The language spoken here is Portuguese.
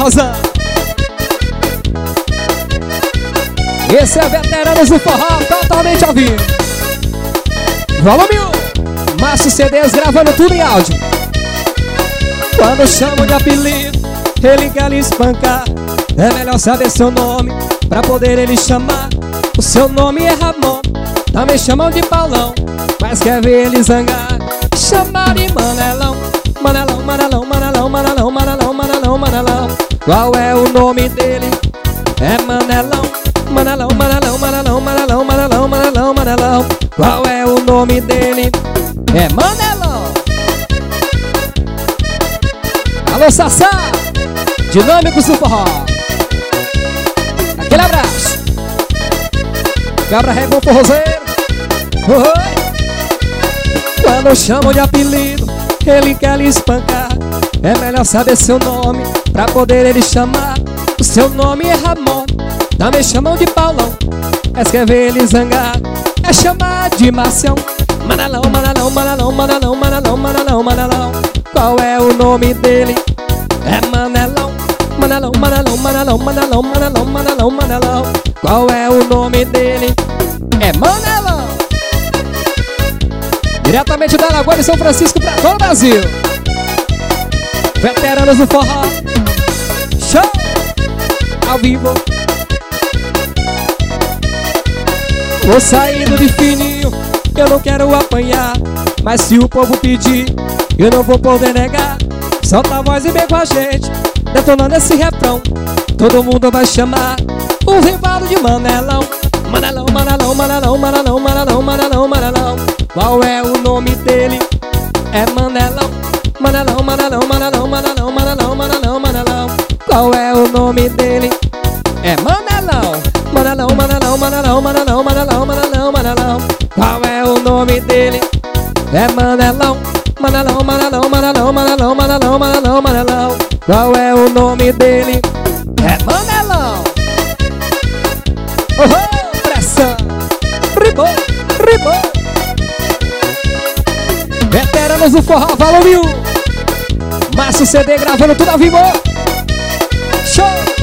Forrozão. Esse é Veteranos do Forró, totalmente ao vivo. Volume 1. Márcio CDs gravando tudo em áudio. Quando chamam de apelido, ele quer lhe espancar. É melhor saber seu nome, pra poder ele chamar. O seu nome é Ramon, também chamam de Paulão, mas quer ver ele zangar. Chamar de Manelão, Manelão, Manelão, Manelão, Manelão, Manelão, Manelão, Manelão. Qual é o nome dele? É Manelão, Manelão, Manelão, Manelão, Manelão, Manelão, Manelão, Manelão. Qual é o nome dele? É Manelão. Alô, Sassá, Dinâmicos do Forró. Aquele abraço. Cabra Rebom Forrozeiro. Quando chamam de apelido, ele quer lhe espancar. É melhor saber seu nome, pra poder ele chamar. O seu nome é Ramon, também chamam de Paulão, mas quer ver ele zangar. É chamar de Marcião, Manelão, Manelão, Manelão, Manelão, Manelão, Manelão, Manelão. Qual é o nome dele? É Manelão, Manelão, Manelão, Manelão, Manelão, Manelão, Manelão, Manelão. Qual é o nome dele? É Manelão. Diretamente da Lagoa de São Francisco pra todo o Brasil. Veteranos do Forró. Show! Ao vivo. Vou saindo de fininho, eu não quero apanhar, mas se o povo pedir, eu não vou poder negar. Solta a voz e vem com a gente, detonando esse refrão. Todo mundo vai chamar o rival de Manelão. Manelão, Manelão, Manelão, Manelão, Manelão, Manelão, Manelão. Qual é o nome dele? É Manelão, Manelão, Manelão, Manelão, Manelão, Manelão, Manelão, Manelão. Qual é o nome dele? É Manelão, Manelão, Manelão, Manelão, Manelão, Manelão, Manelão, Manelão. Qual é o nome dele? É Manelão, Manelão, Manelão, Manelão, Manelão, Manelão, Manelão, Manelão. Qual é o nome dele? É Manelão. Oh, pressão. Ribou, ribou. Veteranos do Forró, volume 1. Márcio CD gravando tudo ao vivo. Show.